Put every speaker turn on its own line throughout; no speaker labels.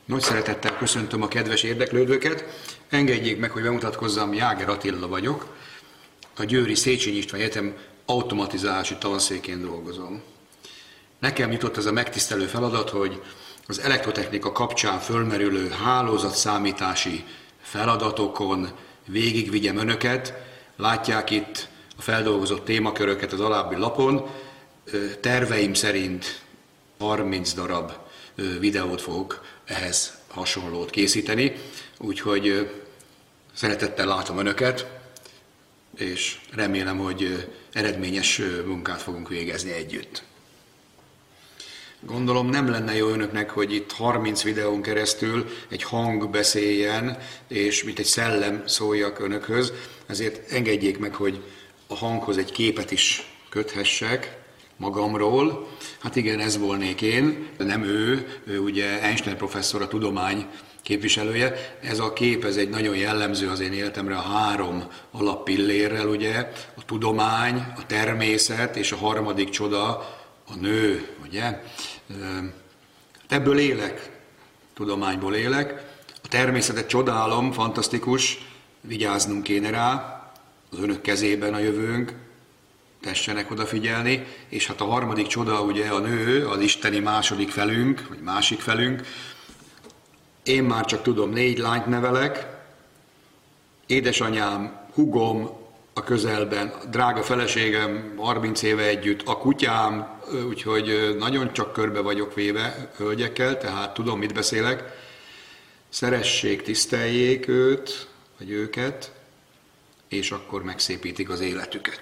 Nagy szeretettel köszöntöm a kedves érdeklődőket. Engedjék meg, hogy bemutatkozzam, Jáger Attila vagyok. A Győri Széchenyi István Egyetem automatizálási tanszékén dolgozom. Nekem jutott ez a megtisztelő feladat, hogy az elektrotechnika kapcsán fölmerülő hálózatszámítási feladatokon végigvigyem önöket. Látják itt a feldolgozott témaköröket az alábbi lapon. Terveim szerint 30 darab videót fogok ehhez hasonlót készíteni, úgyhogy szeretettel látom önöket, és remélem, hogy eredményes munkát fogunk végezni együtt. Gondolom nem lenne jó önöknek, hogy itt 30 videón keresztül egy hang beszéljen, és mint egy szellem szóljak önökhöz, ezért engedjék meg, hogy a hanghoz egy képet is köthessek magamról. Hát igen, ez volnék én, nem ő ugye Einstein professzor, a tudomány képviselője. Ez a kép, ez egy nagyon jellemző az én életemre, a 3 alappillérrel, ugye, a tudomány, a természet, és a harmadik csoda, a nő, ugye. Ebből élek, tudományból élek. A természetet csodálom, fantasztikus, vigyáznunk kéne rá, az önök kezében a jövőnk, tessenek odafigyelni, és hát a harmadik csoda ugye a nő, az isteni második felünk, vagy másik felünk. Én már csak tudom, 4 lányt nevelek, édesanyám, hugom a közelben, a drága feleségem, 30 éve együtt, a kutyám, úgyhogy nagyon csak körbe vagyok véve hölgyekkel, tehát tudom, mit beszélek. Szeressék, tiszteljék őt, vagy őket, és akkor megszépítik az életüket.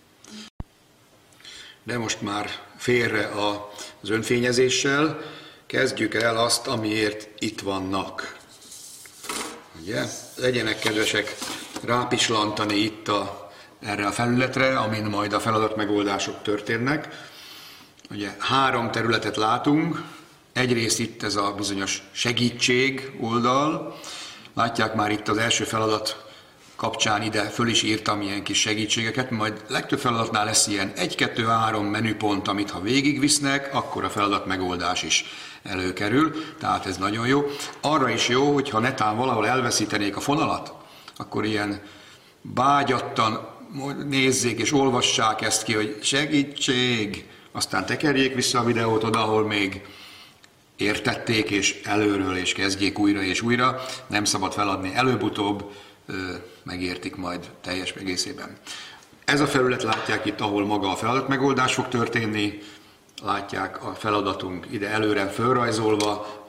De most már félre az önfényezéssel, kezdjük el azt, amiért itt vannak. Ugye? Legyenek kedvesek rápislantani itt erre a felületre, amin majd a feladatmegoldások történnek. Ugye 3 területet látunk, egyrészt itt ez a bizonyos segítség oldal. Látják már itt az első feladat kapcsán ide föl is írtam ilyen kis segítségeket, majd legtöbb feladatnál lesz ilyen 1-2-3 menüpont, amit ha végigvisznek, akkor a feladat megoldás is előkerül, tehát ez nagyon jó. Arra is jó, hogyha netán valahol elveszítenék a fonalat, akkor ilyen bágyattan nézzék és olvassák ezt ki, hogy segítség, aztán tekerjék vissza a videót oda, ahol még értették, és előről, és kezdjék újra és újra, nem szabad feladni, előbb-utóbb megértik majd teljes egészében. Ez a felület látják itt, ahol maga a feladatmegoldás fog történni, látják a feladatunk ide előre fölrajzolva,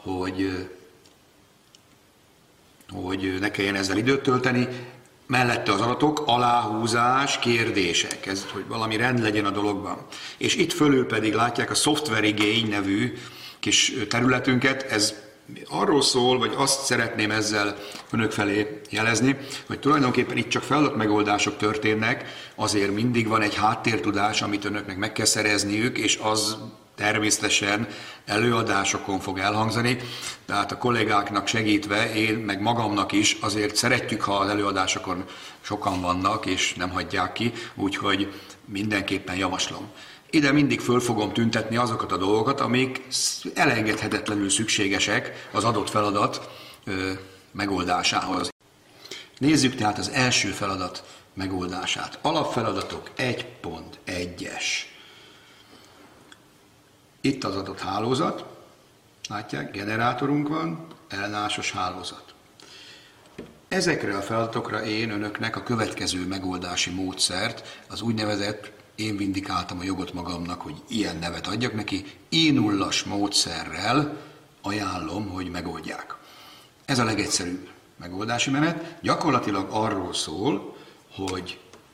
hogy ne kelljen ezzel időt tölteni, mellette az adatok, aláhúzás, kérdések, ez, hogy valami rend legyen a dologban. És itt fölül pedig látják a szoftverigény nevű kis területünket, ez arról szól, vagy azt szeretném ezzel önök felé jelezni, hogy tulajdonképpen itt csak feladatmegoldások történnek, azért mindig van egy háttértudás, amit önöknek meg kell szerezniük, és az természetesen előadásokon fog elhangzani, tehát a kollégáknak segítve, én meg magamnak is azért szeretjük, ha az előadásokon sokan vannak, és nem hagyják ki, úgyhogy mindenképpen javaslom. Ide mindig föl fogom tüntetni azokat a dolgokat, amik elengedhetetlenül szükségesek az adott feladat megoldásához. Nézzük tehát az első feladat megoldását. Alapfeladatok 1.1-es. Itt az adott hálózat, látják, generátorunk van, ellenállásos hálózat. Ezekre a feladatokra én önöknek a következő megoldási módszert, az úgynevezett, én vindikáltam a jogot magamnak, hogy ilyen nevet adjak neki, I0-as módszerrel ajánlom, hogy megoldják. Ez a legegyszerűbb megoldási menet. Gyakorlatilag arról szól, hogy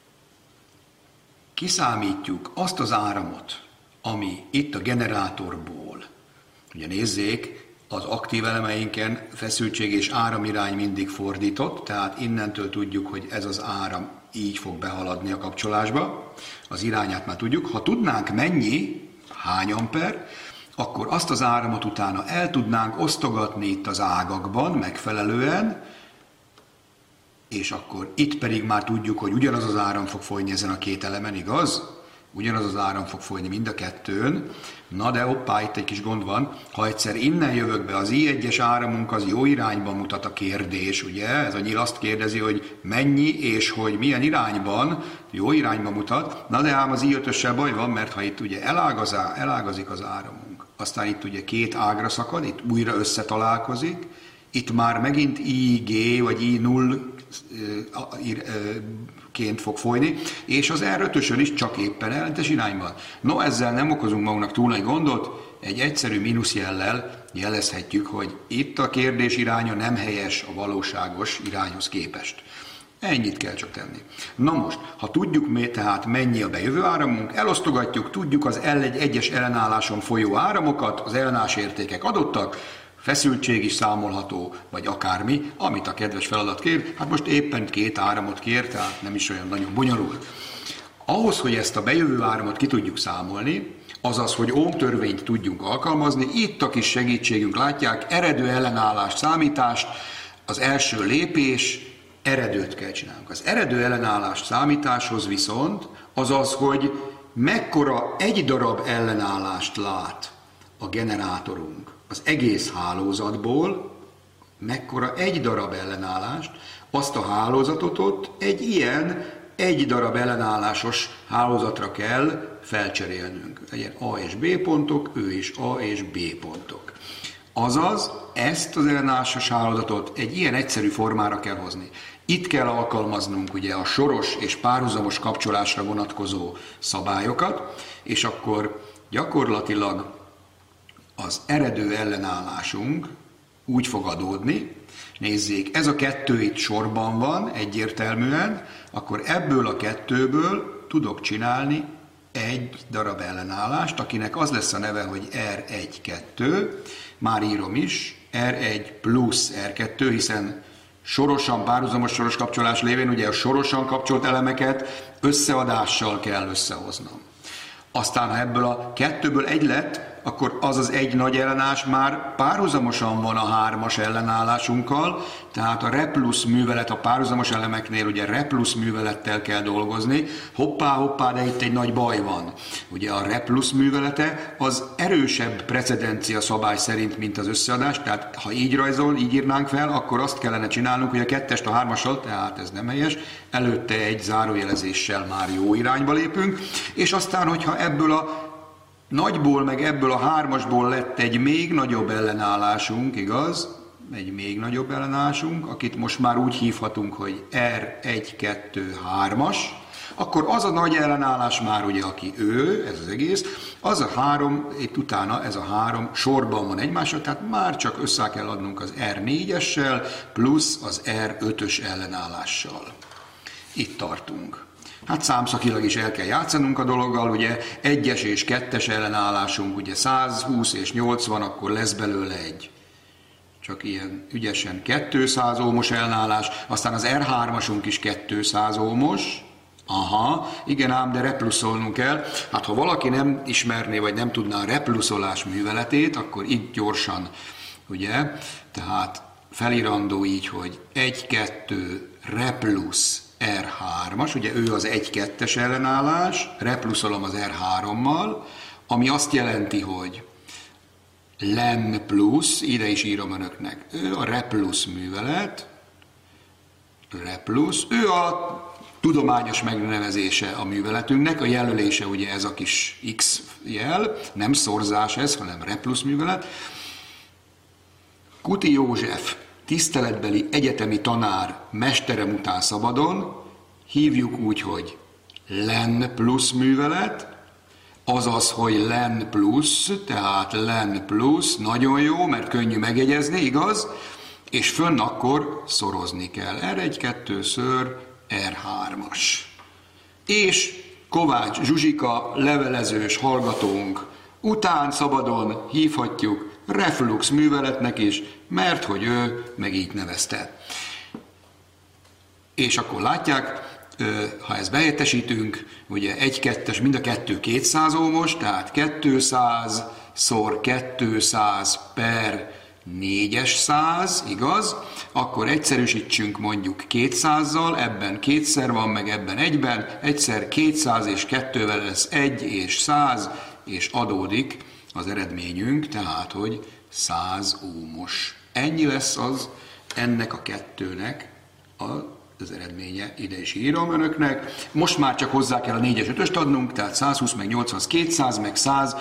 kiszámítjuk azt az áramot, ami itt a generátorból, ugye nézzék, az aktív elemeinken feszültség és áramirány mindig fordított, tehát innentől tudjuk, hogy ez az áram így fog behaladni a kapcsolásba, az irányát már tudjuk. Ha tudnánk mennyi, hány amper, akkor azt az áramot utána el tudnánk osztogatni itt az ágakban megfelelően, és akkor itt pedig már tudjuk, hogy ugyanaz az áram fog folyni ezen a 2 elemen, igaz? ugyanaz az áram fog folyni mind a kettőn. Na de hoppá, itt egy kis gond van. Ha egyszer innen jövök be, az I1-es áramunk az jó irányba mutat a kérdés, ugye? Ez a nyíl azt kérdezi, hogy mennyi és hogy milyen irányban, jó irányba mutat. Na de ám az I5-össel baj van, mert ha itt ugye elágazik az áramunk, aztán itt ugye két ágra szakad, itt újra összetalálkozik, itt már megint IG vagy I0 ként fog folyni, és az R5-ösön is csak éppen ellentétes irányban. No, ezzel nem okozunk magunknak túl nagy gondot, egy egyszerű mínuszjellel jelezhetjük, hogy itt a kérdés iránya nem helyes a valóságos irányhoz képest. Ennyit kell csak tenni. Na most, ha tudjuk tehát mennyi a bejövő áramunk, elosztogatjuk, tudjuk az egyes ellenálláson folyó áramokat, az ellenállás értékek adottak, feszültség is számolható, vagy akármi, amit a kedves feladat kér. Hát most éppen két áramot kér, tehát nem is olyan nagyon bonyolult. Ahhoz, hogy ezt a bejövő áramot ki tudjuk számolni, azaz, hogy Ohm-törvényt tudjunk alkalmazni, itt a kis segítségünk, látják, eredő ellenállást, számítást, az első lépés, eredőt kell csinálnunk. Az eredő ellenállás számításhoz viszont az az, hogy mekkora egy darab ellenállást lát a generátorunk az egész hálózatból, mekkora egy darab ellenállást, azt a hálózatot ott egy ilyen egy darab ellenállásos hálózatra kell felcserélnünk. Legyen A és B pontok, ő is A és B pontok. Azaz, ezt az ellenállásos hálózatot egy ilyen egyszerű formára kell hozni. Itt kell alkalmaznunk ugye a soros és párhuzamos kapcsolásra vonatkozó szabályokat, és akkor gyakorlatilag az eredő ellenállásunk úgy fog adódni, nézzék, ez a kettő itt sorban van egyértelműen, akkor ebből a kettőből tudok csinálni egy darab ellenállást, akinek az lesz a neve, hogy R1-2, már írom is, R1 plusz R2, hiszen sorosan, párhuzamos soros kapcsolás lévén ugye a sorosan kapcsolt elemeket összeadással kell összehoznom. Aztán, ha ebből a kettőből egy lett, akkor az az egy nagy ellenállás már párhuzamosan van a hármas ellenállásunkkal, tehát a Replus művelet a párhuzamos elemeknél ugye Replus művelettel kell dolgozni. Hoppá, de itt egy nagy baj van. Ugye a Replus művelete az erősebb precedencia szabály szerint, mint az összeadás, tehát ha így rajzol, így írnánk fel, akkor azt kellene csinálnunk, hogy a kettest a hármassal, tehát ez nem helyes, előtte egy zárójelezéssel már jó irányba lépünk, és aztán, hogyha ebből a nagyból, meg ebből a hármasból lett egy még nagyobb ellenállásunk, igaz? Egy még nagyobb ellenállásunk, akit most már úgy hívhatunk, hogy R1-2-3-as, akkor az a nagy ellenállás már ugye, aki ő, ez az egész, az a három, itt utána ez a három sorban van egymásra, tehát már csak össze kell adnunk az R4-essel, plusz az R5-ös ellenállással. Itt tartunk. Hát számszakilag is el kell játszanunk a dologgal, ugye 1-es és 2-es ellenállásunk, ugye 120 és 80, akkor lesz belőle egy csak ilyen ügyesen 200 ohmos ellenállás, aztán az R3-asunk is 200 ohmos, aha, igen ám, de repluszolnunk kell. Hát ha valaki nem ismerné, vagy nem tudná a repluszolás műveletét, akkor itt gyorsan, ugye, tehát felírandó így, hogy 1-2 replusz R3-as, ugye ő az 1-2-es ellenállás, repluszolom az R3-mal, ami azt jelenti, hogy len plusz, ide is írom önöknek, ő a replusz művelet, replusz, ő a tudományos megnevezése a műveletünknek, a jelölése ugye ez a kis X jel, nem szorzás ez, hanem replusz művelet. Kuti József, tiszteletbeli egyetemi tanár mesterem után szabadon, hívjuk úgy, hogy len plusz művelet, azaz, hogy len plusz, tehát len plusz, nagyon jó, mert könnyű megjegyezni, igaz? És fönn akkor szorozni kell. R1-2-ször R3-as. És Kovács Zsuzsika, levelezős hallgatónk után szabadon hívhatjuk reflux műveletnek is, mert hogy ő meg így nevezte. És akkor látják, ha ezt beértesítünk, ugye 1-2-es, mind a kettő 200 ohmos, tehát 200 szor 200 per 4-es száz, igaz? Akkor egyszerűsítsünk mondjuk 200-zal, ebben kétszer van, meg ebben egyben, egyszer 200 és 2-vel lesz 1 és 100, és adódik az eredményünk, tehát, hogy 100 ómos. Ennyi lesz az ennek a kettőnek az eredménye, ide is írom önöknek. Most már csak hozzá kell a 4-es 5-öst adnunk, tehát 120 meg 80, 200 meg 100,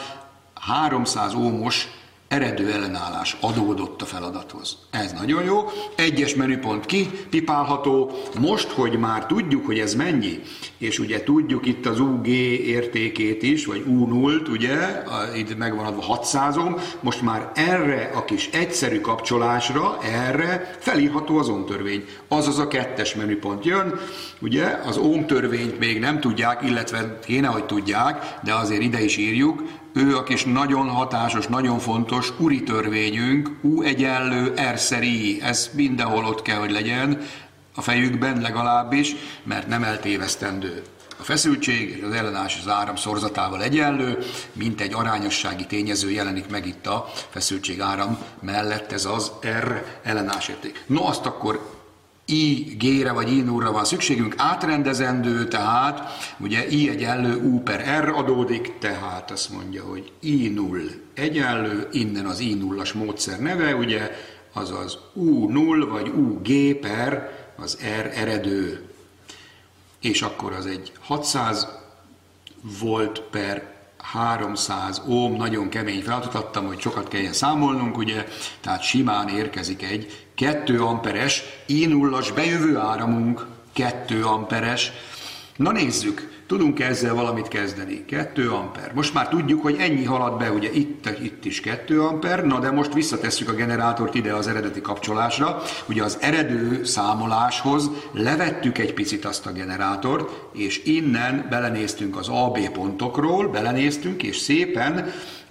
300 ómos eredő ellenállás adódott a feladathoz. Ez nagyon jó. Egyes menüpont kipipálható. Most, hogy már tudjuk, hogy ez mennyi, és ugye tudjuk itt az UG értékét is, vagy U0-t, ugye, itt megvan adva 600 ohm, most már erre a kis egyszerű kapcsolásra, erre felírható az ohmtörvény. Azaz a 2-es menüpont jön, ugye, az ohmtörvényt még nem tudják, illetve kéne, hogy tudják, de azért ide is írjuk, ő a kis nagyon hatásos, nagyon fontos URI törvényünk, U egyenlő R szer I, ez mindenhol ott kell, hogy legyen, a fejükben legalábbis, mert nem eltévesztendő. A feszültség és az ellenállás az áram szorzatával egyenlő, mint egy arányossági tényező jelenik meg itt a feszültség áram mellett, ez az R ellenállás érték. No, azt akkor I-G-re vagy I0-ra van szükségünk, átrendezendő, tehát ugye I egyenlő U per R adódik, tehát azt mondja, hogy I0 egyenlő, innen az I0-as módszer neve, ugye, azaz U0 vagy UG per az R eredő. És akkor az egy 600 volt per 300 ohm, nagyon kemény feladatot adtam, hogy sokat kelljen számolnunk, ugye, tehát simán érkezik egy 2 amperes I0-as bejövő áramunk, 2 amperes. Na nézzük, tudunk ezzel valamit kezdeni. 2 amper. Most már tudjuk, hogy ennyi halad be, ugye itt is 2 amper, na de most visszatesszük a generátort ide az eredeti kapcsolásra. Ugye az eredő számoláshoz levettük egy picit azt a generátort, és innen belenéztünk az AB pontokról, belenéztünk, és szépen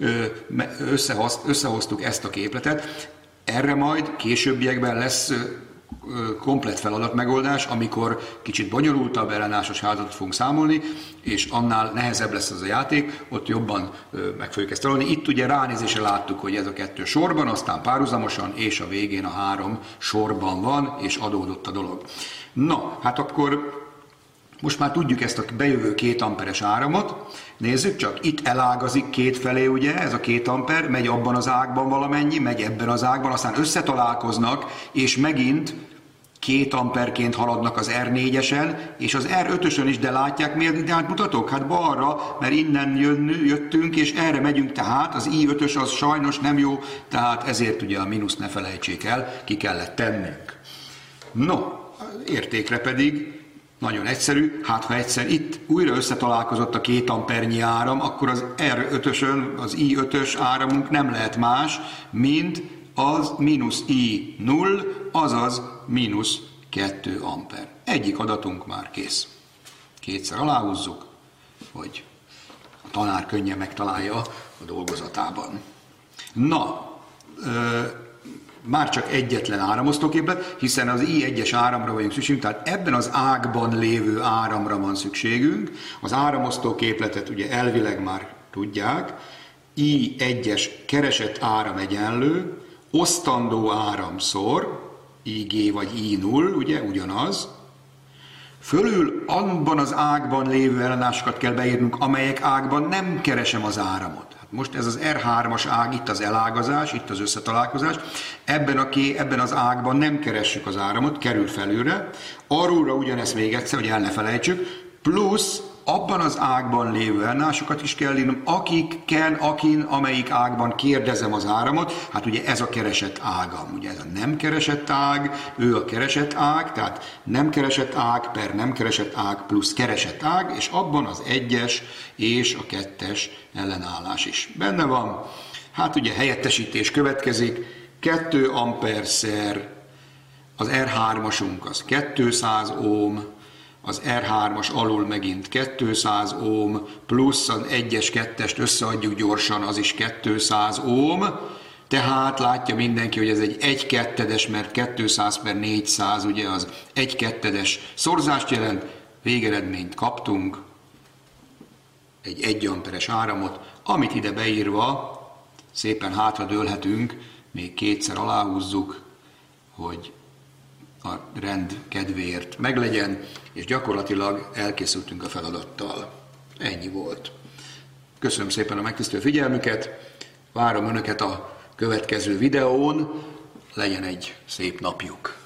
összehoztuk ezt a képletet. Erre majd későbbiekben lesz komplett feladatmegoldás, amikor kicsit bonyolultabb ellenállásos feladatot fogunk számolni, és annál nehezebb lesz az a játék, ott jobban meg fogjuk ezt tanulni. Itt ugye ránézésre láttuk, hogy ez a 2 sorban, aztán párhuzamosan, és a végén a 3 sorban van, és adódott a dolog. Na, hát akkor most már tudjuk ezt a bejövő 2 amperes áramot. Nézzük csak, itt elágazik két felé, ugye, ez a 2 amper, megy abban az ágban valamennyi, megy ebben az ágban, aztán összetalálkoznak, és megint 2 amperként haladnak az R4-esen, és az R5-ösön is, de látják, miért irányt mutatok? Hát balra, mert innen jöttünk, és erre megyünk, tehát az I5-ös az sajnos nem jó, tehát ezért ugye a mínuszt ne felejtsék el, ki kellett tennünk. No, értékre pedig nagyon egyszerű, hát ha egyszer itt újra összetalálkozott a 2 ampernyi áram, akkor az R5-ösön, az I5-ös áramunk nem lehet más, mint az mínusz I0, azaz mínusz 2 amper. Egyik adatunk már kész. Kétszer aláhúzzuk, hogy a tanár könnyen megtalálja a dolgozatában. Na, már csak egyetlen áramosztóképlet, hiszen az I1-es áramra vagyunk szükségünk, tehát ebben az ágban lévő áramra van szükségünk. Az áramosztóképletet ugye elvileg már tudják, I1-es keresett áram egyenlő, osztandó áramszor, IG vagy I0, ugye ugyanaz, fölül abban az ágban lévő ellenállásokat kell beírnunk, amelyek ágban nem keresem az áramot. Most ez az R3-as ág, itt az elágazás, itt az összetalálkozás, ebben az ágban nem keressük az áramot, kerül felülre, arra ugyanezt még egyszer, hogy el ne felejtsük, plusz abban az ágban lévő ellenállásokat is kell írnom, akin, amelyik ágban kérdezem az áramot, hát ugye ez a keresett ágam, ugye ez a nem keresett ág, ő a keresett ág, tehát nem keresett ág per nem keresett ág plusz keresett ág, és abban az 1-es és a 2-es ellenállás is benne van. Hát ugye helyettesítés következik, 2 amperszer az R3-asunk az 200 ohm, az R3-as alul megint 200 ohm, plusz az 1-es, 2-est összeadjuk gyorsan, az is 200 ohm, tehát látja mindenki, hogy ez egy 1/2-es, mert 200 per 400, ugye az 1/2-es szorzást jelent, végeredményt kaptunk, egy 1 amperes áramot, amit ide beírva szépen hátradőlhetünk, még kétszer aláhúzzuk, hogy a rend kedvéért meglegyen, és gyakorlatilag elkészültünk a feladattal. Ennyi volt. Köszönöm szépen a megtisztelő figyelmüket, várom Önöket a következő videón, legyen egy szép napjuk!